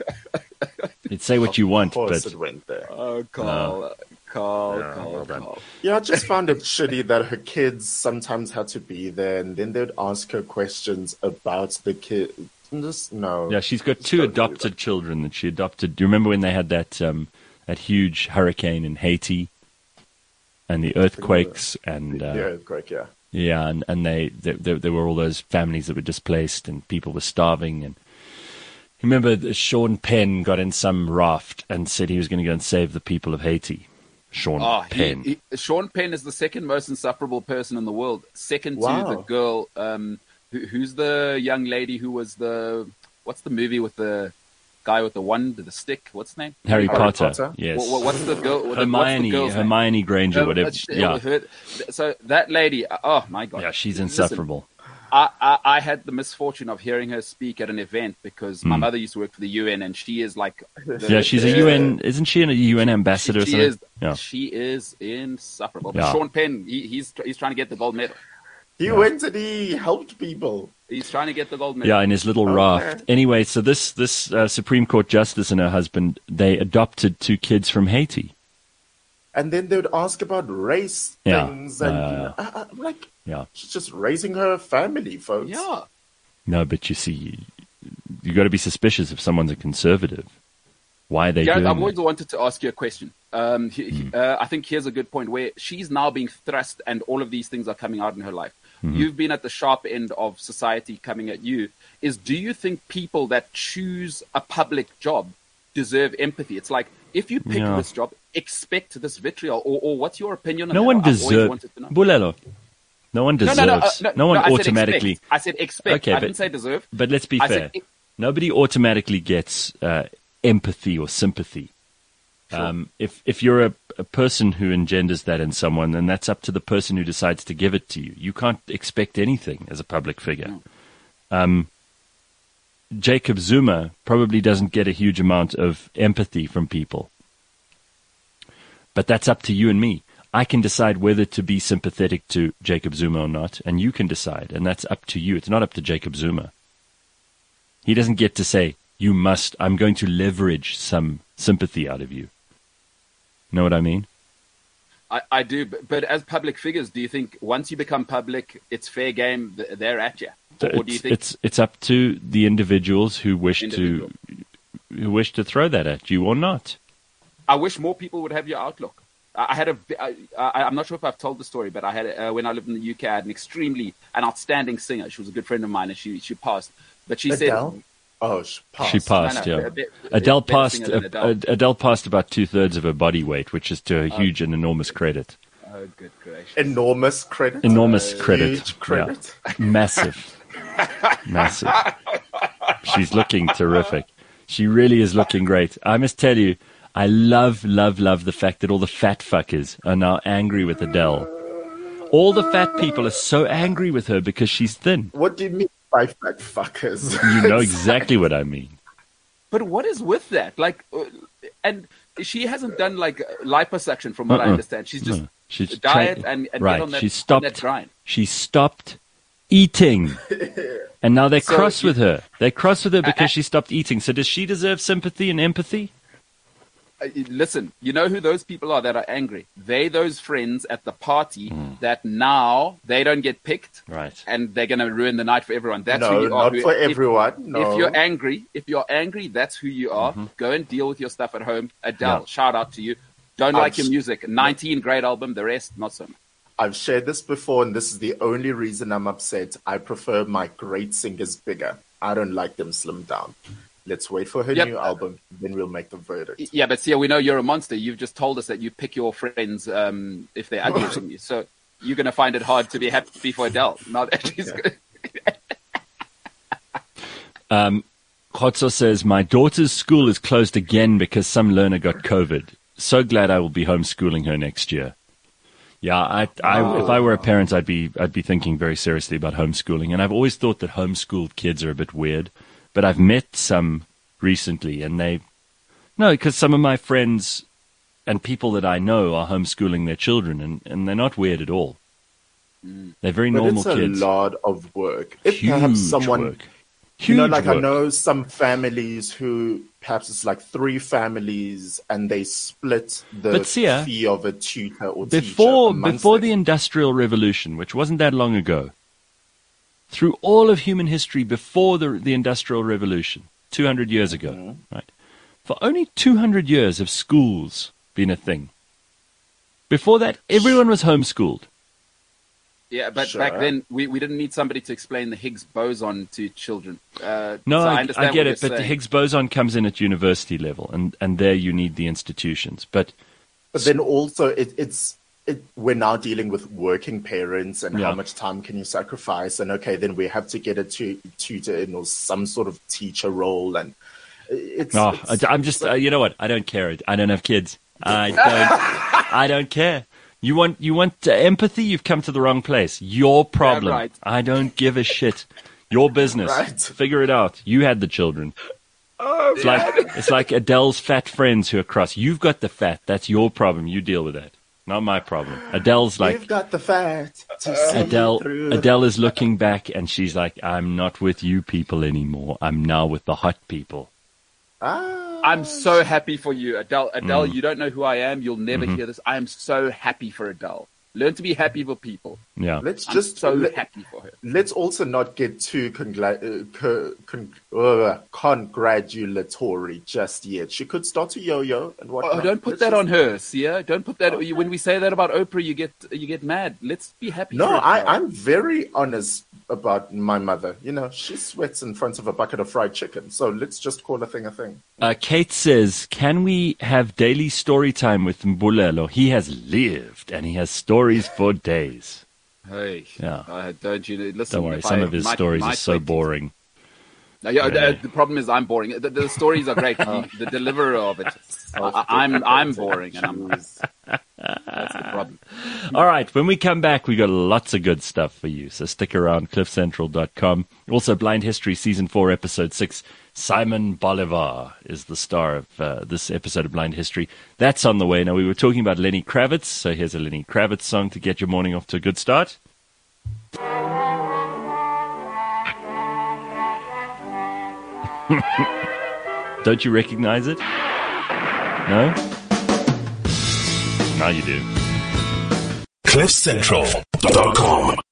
you'd say what you want, Of course but it went there. Oh, Carl, Carl, Yeah, Carl, well done. Carl. Yeah, I just found it shitty that her kids sometimes had to be there, and then they'd ask her questions about the kid. Just no. yeah, she's got two Don't do adopted children that she adopted. Do you remember when they had that um, that huge hurricane in Haiti and the earthquakes and that. uh, The earthquake, yeah. yeah, and and they there, there there were all those families that were displaced and people were starving. And remember, that Sean Penn got in some raft and said he was going to go and save the people of Haiti. Sean Oh, Penn. he, he, Sean Penn is the second most insufferable person in the world, second to Wow. the girl. Um, who, who's the young lady who was the? What's the movie with the guy with the wand, the stick? What's his name? Harry, Harry Potter. Potter? Yes. What, what- what's the girl? what the- Hermione. What's the girl's name? Hermione Granger. Uh, Whatever. uh, she- Yeah. her- so that lady. Oh my god. Yeah, she's Listen, insufferable. I, I, I had the misfortune of hearing her speak at an event because my Mm. mother used to work for the U N, and she is like, the, Yeah, she's a the- U N. Isn't she a U N ambassador She, or she something? is. Yeah. She is insufferable. But Yeah. Sean Penn, he, he's he's trying to get the gold medal. He went and he helped people. He's trying to get the gold medal. Yeah, in his little Okay. raft. Anyway, so this this uh, Supreme Court justice and her husband, they adopted two kids from Haiti. And then they would ask about race Yeah. things. And, Yeah, you know, uh, uh, like, Yeah. she's just raising her family, folks. Yeah. No, but you see, you, you got to be suspicious if someone's a conservative. Why are they Gareth, doing I've that? always wanted to ask you a question. Um, he, he- Hmm. uh, I think here's a good point where she's now being thrust, and all of these things are coming out in her life. Mm-hmm. You've been at the sharp end of society coming at you. Is do you think people that choose a public job deserve empathy? It's like, if you pick Yeah. this job, expect this vitriol. Or, or what's your opinion on No that? one I've always deserves. wanted to know. Bulelo. No one No, deserves. no, no, uh, no, no one no, I said automatically. expect. I said expect. Okay, I but- didn't say deserve. But let's be I fair. said, Nobody automatically gets uh, empathy or sympathy. Um, if if you're a, a person who engenders that in someone, then that's up to the person who decides to give it to you. You can't expect anything as a public figure. Um, Jacob Zuma probably doesn't get a huge amount of empathy from people. But that's up to you and me. I can decide whether to be sympathetic to Jacob Zuma or not, and you can decide, and that's up to you. It's not up to Jacob Zuma. He doesn't get to say, you must, I'm going to leverage some sympathy out of you. Know what I mean? I, I do, but, but as public figures, do you think once you become public, it's fair game? th- They're at you, or, or do you It's, think it's it's up to the individuals who wish Individual. to who wish to throw that at you or not. I wish more people would have your outlook. I I had a, I, I, I'm not sure if I've told the story, but I had uh, when I lived in the U K, I had an extremely an outstanding singer. She was a good friend of mine, and she she passed. But she Adele? said, Oh, she passed. She passed, No, no, yeah. a bit- Adele better passed. singer than uh, Adele. uh, Adele passed about two thirds of her body weight, which is to her huge and enormous credit. "Oh, good gracious." Enormous credit. Enormous Uh, credit. Huge credit. Yeah. Massive. Massive. She's looking terrific. She really is looking great. I must tell you, I love, love, love the fact that all the fat fuckers are now angry with Adele. All the fat people are so angry with her because she's thin. What do you mean by fat fuckers? You know exactly what I mean. But what is with that? Like, uh, and she hasn't done like liposuction, from what I Uh-uh. understand. She's just No, she's diet tra- and, and right. get on that, she on stopped. that grind. She stopped eating, and now they're So cross you- with her. They're cross with her because I- she stopped eating. So does she deserve sympathy and empathy? Uh, Listen, you know who those people are that are angry? They, those friends at the party that now they don't get picked, Right. and they're going to ruin the night for everyone. That's No, who you are. not Who- for if- everyone. No. If you're angry, if you're angry, that's who you are. Go and deal with your stuff at home. Adele, Yeah. shout out to you. Don't I'm like your s- music. nineteen, great album. The rest, not so much. I've shared this before, and this is the only reason I'm upset. I prefer my great singers bigger. I don't like them slimmed down. Let's wait for her Yep. new album, then we'll make the verdict. Yeah, but see, we know you're a monster. You've just told us that you pick your friends um, if they're ugly to you. So you're going to find it hard to be happy for Adele. Now that she's good. Um, Khotso says, my daughter's school is closed again because some learner got COVID. So glad I will be homeschooling her next year. Yeah, I, I, if I were a parent, I'd be, I'd be thinking very seriously about homeschooling. And I've always thought that homeschooled kids are a bit weird, but I've met some recently, and they, no, because some of my friends and people that I know are homeschooling their children, and, and they're not weird at all. They're very But normal it's a kids. lot of work. If Huge perhaps someone, work. you know, Huge like I work. know some families who perhaps it's like three families, and they split the But see, uh, fee of a tutor or Before teacher amongst before them. the Industrial Revolution, which wasn't that long ago, through all of human history before the the Industrial Revolution, two hundred years ago, Mm-hmm. right? For only two hundred years have schools been a thing. Before that, everyone was homeschooled. Yeah, but Sure. back then we, we didn't need somebody to explain the Higgs boson to children. Uh, No, so I, understand I get what it, but you're the saying. Higgs boson comes in at university level, and, and there you need the institutions. But But then also, it, it's it, we're now dealing with working parents and Yeah. how much time can you sacrifice? And okay, then we have to get a tu- tutor in or some sort of teacher role, and it's. no, it's I, I'm just, uh, you know what? I don't care. I don't have kids. I don't. I don't care. You want you want uh, empathy? You've come to the wrong place. Your problem. right. I don't give a shit. Your business. Right. Figure it out. You had the children. Oh, It's like it's like Adele's fat friends who are cross. You've got the fat. That's your problem. You deal with that. Not my problem. Adele's like You've got the fat to see Adele. through. Adele is looking back and she's like, "I'm not with you people anymore. I'm now with the hot people." Ah, I'm so happy for you, Adele. Adele, Mm. you don't know who I am. You'll never Mm-hmm. hear this. I am so happy for Adele. Learn to be happy for people. Yeah. Let's I'm just so let, happy for her. let's also not get too congla- uh, co- con- uh, congratulatory just yet. She could start to yo-yo and whatnot. Oh, don't put Let's that just- on her, Sia. Don't put that. When we say that about Oprah, you get you get mad. Let's be happy. No, for her. I, I'm very honest about my mother. You know, she sweats in front of a bucket of fried chicken. So let's just call a thing a thing. Uh, Kate says, can we have daily story time with Mbulelo? He has lived and he has stories for days. Hey, Yeah. uh, don't you listen? Don't worry, if some I- of his my- stories my are so twenties boring. No, yeah, Yeah. The, the problem is I'm boring. The, the stories are great. the, the deliverer of it, I, I'm I'm boring, and I'm that's the problem. All right, when we come back, we got lots of good stuff for you. So stick around, cliff central dot com. Also, Blind History Season four, Episode six. Simon Bolivar is the star of uh, this episode of Blind History. That's on the way. Now, we were talking about Lenny Kravitz, so here's a Lenny Kravitz song to get your morning off to a good start. Don't you recognize it? No? Now you do. cliff central dot com